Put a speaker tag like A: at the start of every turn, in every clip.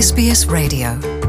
A: SBS Radio.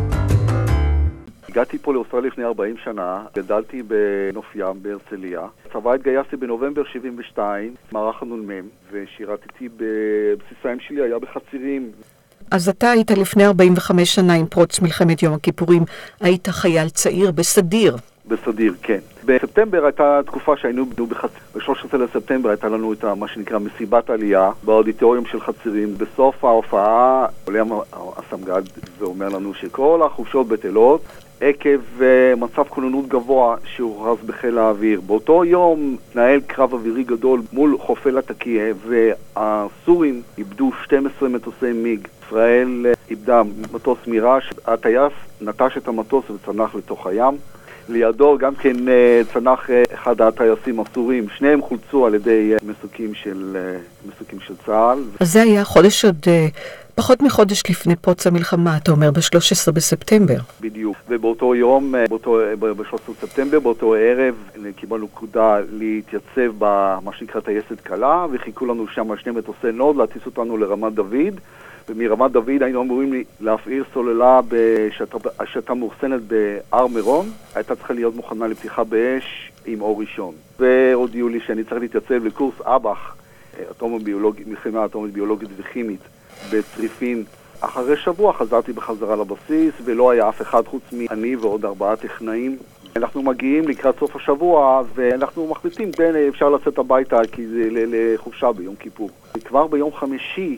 B: הגעתי פה לאוסטרליה לפני 40 שנה, גדלתי בנוף ים בהרצליה. צבא התגייסתי בנובמבר 72, מערך הנ"מ, ושירתתי בבסיסיים שלי, היה בחצירים.
C: אז אתה היית לפני 45 שנה עם פרוץ מלחמת יום הכיפורים, היית חייל צעיר בסדיר.
B: בסדיר, כן. בספטמבר הייתה תקופה שהיינו בחצירים. ב-13 לספטמבר הייתה לנו את מה שנקרא מסיבת עלייה באודיטוריום של חצירים. בסוף ההופעה עולה הסמג"ד ואומר לנו שכל החופשות בטלות עקב מצב כוננות גבוה שהוכרז בחיל האוויר. באותו יום נהל קרב אווירי גדול מול חופי לטקיה, והסורים איבדו 12 מטוסי מיג. ישראל איבדה מטוס מיראז', הטייס נטש את המטוס וצנח לתוך הים. לידו גם כן צנח אחד הטייסים הסורים, שניהם חולצו על ידי מסוקים של צה"ל.
C: אז זה היה חודש עוד פחות מחודש לפני פרוץ המלחמה, אתה אומר ב-13 בספטמבר.
B: בדיוק, ובאותו יום, ב-13 בספטמבר, באותו ערב, קיבלנו פקודה להתייצב במה שנקרא טייסת קלה, וחיכו לנו שם שני מטוסי נורד להטיס אותנו לרמת דוד, ומרמת דוד היינו אמורים להפעיל סוללה שהייתה מאוחסנת בהר מירון, הייתה צריכה להיות מוכנה לפתיחה באש עם אור ראשון. והודיעו לי שאני צריך להתייצב לקורס אב"ח, מלחמה אטומית ביולוגית וכימית, בצריפין. אחרי שבוע חזרתי בחזרה לבסיס, ולא היה אף אחד חוץ מאני ועוד 4 טכנאים. אנחנו מגיעים לקראת סוף השבוע, ואנחנו מחליטים בין אפשר לצאת הביתה כי זה לחופשה ביום כיפור. כבר ביום חמישי,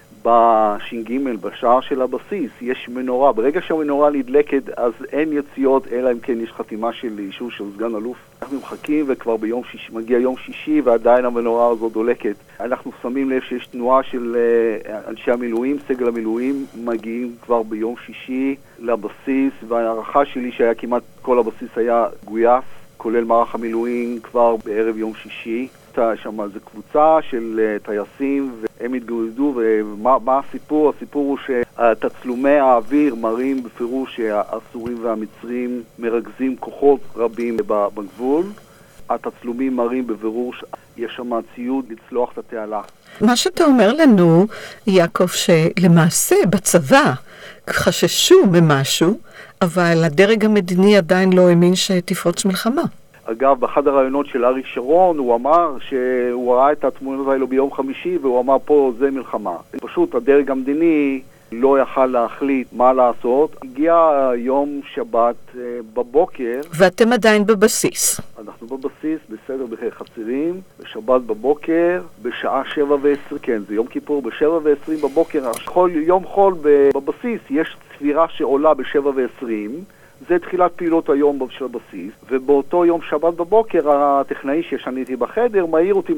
B: בש"ג, בשער של הבסיס, יש מנורה. ברגע שהמנורה נדלקת, אז אין יציאות, אלא אם כן יש חתימה של אישור של סגן אלוף. אנחנו מחכים, וכבר מגיע יום שישי, ועדיין המנורה הזאת דולקת. אנחנו שמים לב שיש תנועה של אנשי המילואים, סגל המילואים, מגיעים כבר ביום שישי לבסיס, וההערכה שלי שהיה כמעט כל הבסיס היה גויס, כולל מערך המילואים, כבר בערב יום שישי. שם זו קבוצה של טייסים, והם התגודדו, ומה הסיפור? הסיפור הוא שתצלומי האוויר מראים בפירוש שהסורים והמצרים מרכזים כוחות רבים בגבול. התצלומים מראים בבירור שיש שם ציוד לצלוח את התעלה.
C: מה שאתה אומר לנו, יעקב, שלמעשה בצבא חששו ממשהו, אבל הדרג המדיני עדיין לא האמין שתפרוץ מלחמה.
B: אגב, באחד הרעיונות של אריק שרון, הוא אמר שהוא ראה את התמונות האלו ביום חמישי, והוא אמר פה זה מלחמה. פשוט הדרג המדיני לא יכל להחליט מה לעשות. הגיע יום שבת בבוקר.
C: ואתם עדיין בבסיס.
B: אנחנו בבסיס, בסדר בחצירים, בשבת בבוקר, בשעה 7:20, כן, זה יום כיפור, ב-7:20 בבוקר, יום חול בבסיס, יש צפירה שעולה ב-7:20, זה תחילת פעילות היום של הבסיס, ובאותו יום שבת בבוקר, הטכנאי שישן איתי בחדר, מנהל אותי,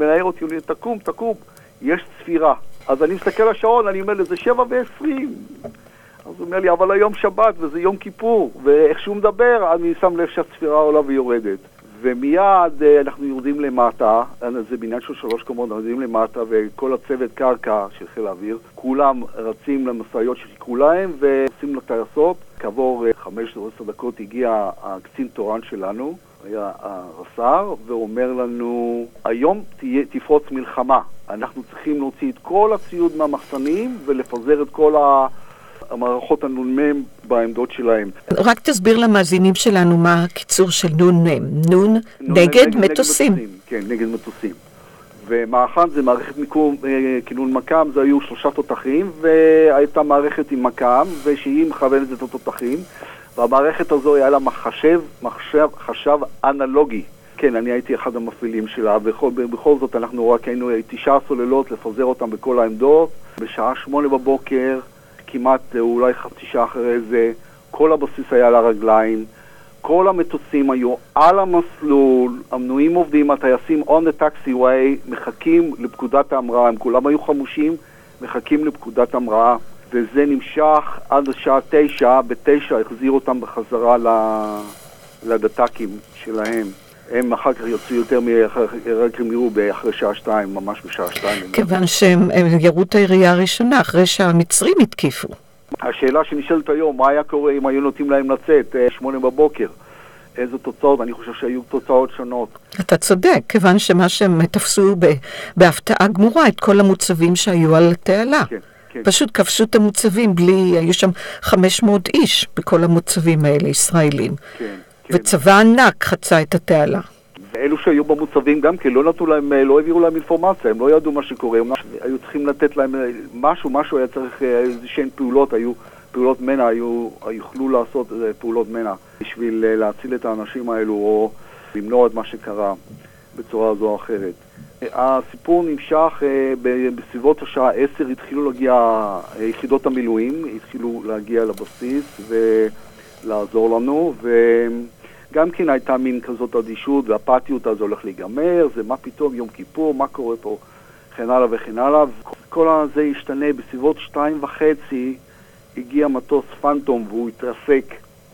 B: תקום, יש צפירה. אז אני מסתכל על השעון, אני אומר לזה 7:20. אז הוא אומר לי, אבל היום שבת וזה יום כיפור, ואיך שהוא מדבר, אני שם לב שהצפירה עולה ויורדת. ומיד אנחנו יורדים למטה, זה בניין של 3 קומות, אנחנו יורדים למטה, וכל הצוות קרקע של חיל האוויר, כולם רצים למשאיות שחיכו להם, ועושים לטייסות. כעבור 5-10 דקות הגיע הקצין תורן שלנו, היה הרס"ר, ואומר לנו, היום תפרוץ מלחמה. אנחנו צריכים להוציא את כל הציוד מהמחסנים, ולפזר את כל המערכות הנ"מ בעמדות שלהם.
C: רק תסביר למאזינים שלנו מה הקיצור של נ"מ. נ"ן נגד מטוסים.
B: כן, נגד מטוסים. ומאחד זה מערכת כינון מקם, זה היו 3 תותחים, והייתה מערכת עם מקם, ושהיא מכוונת את התותחים, והמערכת הזו היה לה חשב אנלוגי. כן, אני הייתי אחד המפעילים שלה, ובכל זאת אנחנו רק היינו 9 סוללות לפזר אותם בכל העמדות. בשעה 8 בבוקר, כמעט אולי חצי שעה אחרי זה, כל הבסיס היה על הרגליים, כל המטוסים היו על המסלול, המנועים עובדים, הטייסים on the taxiway, מחכים לפקודת ההמראה, הם כולם היו חמושים, מחכים לפקודת ההמראה, וזה נמשך עד השעה 9, ב-9 החזיר אותם בחזרה לדתקים שלהם. הם אחר כך יוצאו יותר רק הם יראו אחרי שעה 2, ממש בשעה 2.
C: כיוון שהם יראו את הירייה הראשונה, אחרי שהמצרים התקיפו.
B: השאלה שנשאלת היום, מה היה קורה אם היו נותנים להם לצאת 8 בבוקר? איזה תוצאות? אני חושב שהיו תוצאות שונות.
C: אתה צודק, כיוון שמה שהם תפסו בהפתעה גמורה את כל המוצבים שהיו על התעלה.
B: כן.
C: פשוט כבשו את המוצבים בלי, היו שם 500 איש בכל המוצבים האלה, ישראלים.
B: כן.
C: וצבא ענק חצה את התעלה.
B: ואלו שהיו במוצבים גם כן, לא נתנו להם, לא העבירו להם אינפורמציה, הם לא ידעו מה שקורה, היו צריכים לתת להם משהו היה צריך, איזושהי פעולות, היו פעולות מנע, יוכלו לעשות פעולות מנע בשביל להציל את האנשים האלו או למנוע את מה שקרה בצורה זו או אחרת. הסיפור נמשך בסביבות השעה 10, התחילו להגיע יחידות המילואים, התחילו להגיע לבסיס ולעזור לנו, וגם כן הייתה מין כזאת אדישות והפתיות, אז הולך להיגמר, זה מה פתאום יום כיפור, מה קורה פה, וכן הלאה וכן הלאה. כל הזה השתנה בסביבות 2:30, הגיע מטוס פנטום והוא התרסק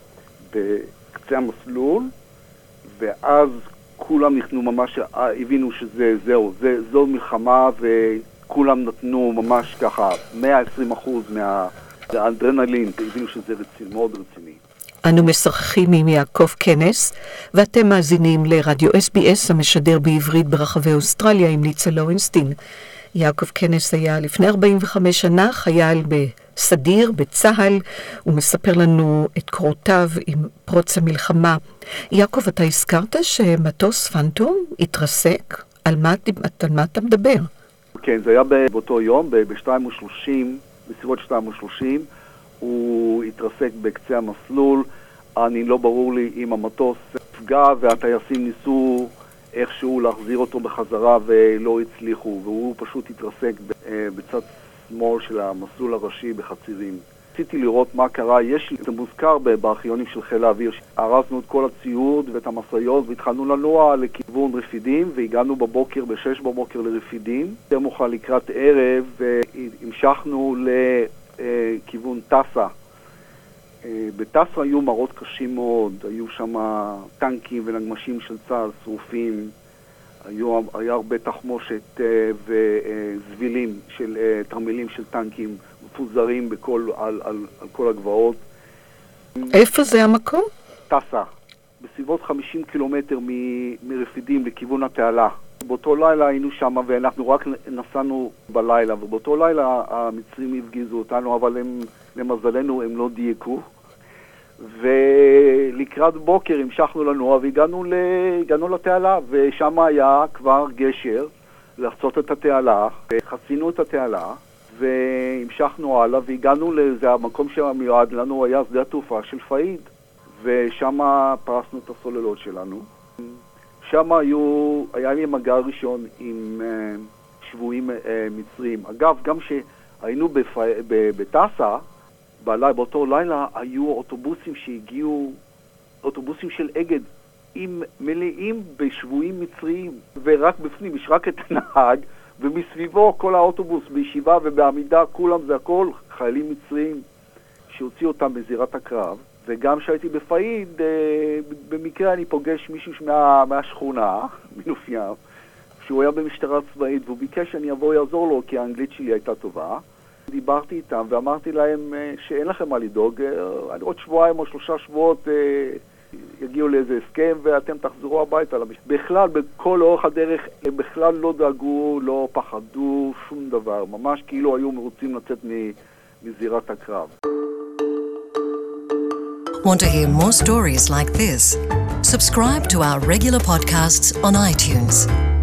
B: בקצה המסלול, ואז כולם נכנו ממש, הבינו זו מלחמה, וכולם נתנו ממש ככה 120% מהאדרנלין, הבינו שזה מאוד רציני.
C: אנו משוחחים עם יעקב כנס, ואתם מאזינים לרדיו SBS המשדר בעברית ברחבי אוסטרליה עם ניצה לורנסטין. יעקב כנס היה לפני 45 שנה חייל בסדיר, בצהל, הוא מספר לנו את קורותיו עם פרוץ המלחמה. יעקב, אתה הזכרת שמטוס פנטום התרסק? על מה אתה מדבר?
B: כן, זה היה באותו יום, ב-2:30, בסביבות 2:30, הוא התרסק בקצה המסלול. אני לא ברור לי אם המטוס פגע והטייסים ניסו איכשהו להחזיר אותו בחזרה ולא הצליחו, והוא פשוט התרסק בצד שמאל של המסלול הראשי בחצירים. רציתי לראות מה קרה, זה מוזכר בארכיונים של חיל האוויר, הרסנו את כל הציוד ואת המסעיות והתחלנו לנוע לכיוון רפידים, והגענו בבוקר, ב-6 לרפידים, יותר מאוחר לקראת ערב, והמשכנו לכיוון טסה. בטסה היו מראות קשים מאוד, היו שם טנקים ונגמשים של צה"ל שרופים, היה הרבה תחמושת וזבילים של תרמילים של טנקים מפוזרים על כל הגבעות.
C: איפה זה המקום?
B: טסה, בסביבות 50 קילומטר מרפידים לכיוון התעלה. באותו לילה היינו שם ואנחנו רק נסענו בלילה, ובאותו לילה המצרים הפגיזו אותנו, אבל למזלנו הם לא דייקו. ולקראת בוקר המשכנו לנוע והגענו לתעלה, ושם היה כבר גשר לחצות את התעלה, חצינו את התעלה והמשכנו הלאה והגענו לזה, המקום שמיועד לנו היה שדה התעופה של פאיד, ושם פרסנו את הסוללות שלנו. שם היה לי מגע ראשון עם שבויים מצרים. אגב, גם שהיינו בטסה, באותו לילה היו אוטובוסים שהגיעו, אוטובוסים של אגד, מלאים בשבויים מצריים, ורק בפנים יש רק את הנהג, ומסביבו כל האוטובוס בישיבה ובעמידה, כולם זה הכל חיילים מצריים שהוציאו אותם בזירת הקרב. וגם שהייתי בפאיד, במקרה אני פוגש מישהו מהשכונה, מנוף ים, שהוא היה במשטרה צבאית, והוא ביקש שאני אבוא יעזור לו, כי האנגלית שלי הייתה טובה. דיברתי איתם ואמרתי להם שאין לכם מה לדאוג, עוד 2 או 3 שבועות יגיעו לאיזה הסכם ואתם תחזרו הביתה. בכלל, בכל אורך הדרך, הם בכלל לא דאגו, לא פחדו, שום דבר. ממש כאילו היו רוצים לצאת מזירת הקרב.
A: Want to hear more stories like this? Subscribe to our regular podcasts on iTunes.